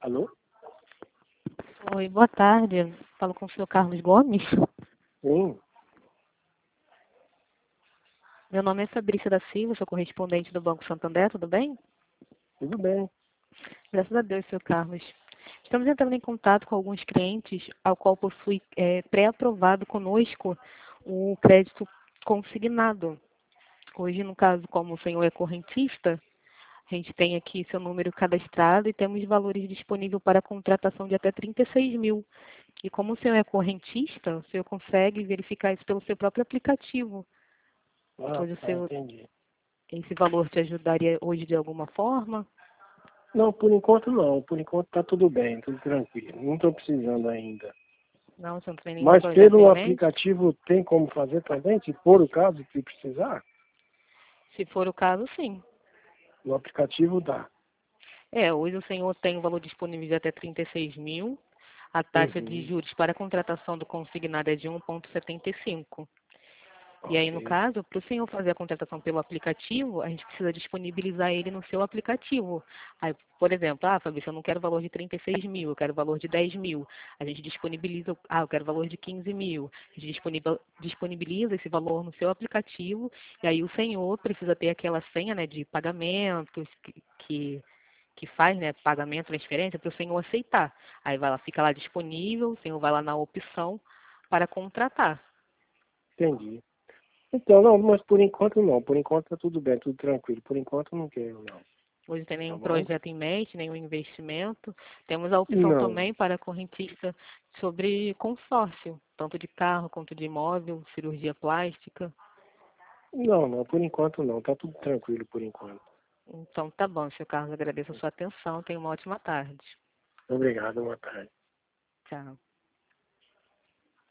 Alô? Oi, boa tarde. Falo com o senhor Carlos Gomes. Sim, Meu nome é Fabrícia da Silva, sou correspondente do Banco Santander, tudo bem? tudo bem. Graças a Deus, senhor Carlos. Estamos entrando em contato com alguns clientes ao qual possui pré-aprovado conosco o crédito consignado. Hoje, no caso, como o senhor é correntista, a gente tem aqui seu número cadastrado e temos valores disponíveis para contratação de até 36 mil. E como o senhor é correntista, o senhor consegue verificar isso pelo seu próprio aplicativo. Ah, Hoje o tá, seu, entendi. esse valor te ajudaria hoje de alguma forma? Não, por enquanto não. Por enquanto tá tudo bem, tudo tranquilo. Não estou precisando ainda. Não, você não tem nenhum Mas projeto pelo em mente? aplicativo tem como fazer também, se for o caso que precisar? Se for o caso, sim. No aplicativo dá. Hoje o senhor tem o valor disponível de até 36 mil. A taxa de Uhum, juros para a contratação do consignado é de 1,75. E aí, no ok. caso, para o senhor fazer a contratação pelo aplicativo, a gente precisa disponibilizar ele no seu aplicativo. Aí, por exemplo, Fabrício, eu não quero valor de 36 mil, eu quero valor de 10 mil. A gente disponibiliza, eu quero valor de 15 mil. A gente disponibiliza esse valor no seu aplicativo, e aí o senhor precisa ter aquela senha, né, de pagamentos que faz, né, pagamento, transferência, para o senhor aceitar. Aí vai lá, fica lá disponível, o senhor vai lá na opção para contratar. Entendi. Então, não, mas por enquanto não. Por enquanto tá tudo bem, tudo tranquilo. Por enquanto eu não quero, não. Hoje não tem Tá nenhum bom? projeto em mente, nenhum investimento. Temos a opção Não. também para a correntista sobre consórcio, tanto de carro quanto de imóvel, cirurgia plástica. Não, não, por enquanto não. Tá tudo tranquilo por enquanto. Então tá bom, senhor Carlos, agradeço a sua atenção. Tenha uma ótima tarde. Obrigado, boa tarde. Tchau.